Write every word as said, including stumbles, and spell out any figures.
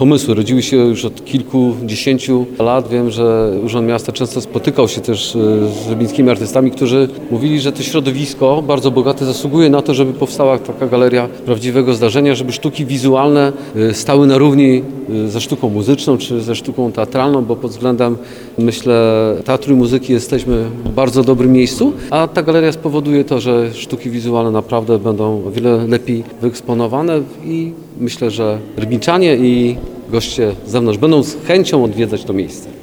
pomysły rodziły się już od kilkudziesięciu lat. Wiem, że Urząd Miasta często spotykał się też z rybnickimi artystami, którzy mówili, że to środowisko bardzo bogate zasługuje na to, żeby powstała taka galeria prawdziwego zdarzenia, żeby sztuki wizualne stały na równi ze sztuką muzyczną czy ze sztuką teatralną, bo pod względem, myślę, teatru i muzyki jesteśmy w bardzo dobrym miejscu, a ta galeria spowoduje to, że sztuki wizualne naprawdę będą o wiele lepiej wyeksponowane i myślę, że rybniczanie i goście z zewnątrz będą z chęcią odwiedzać to miejsce.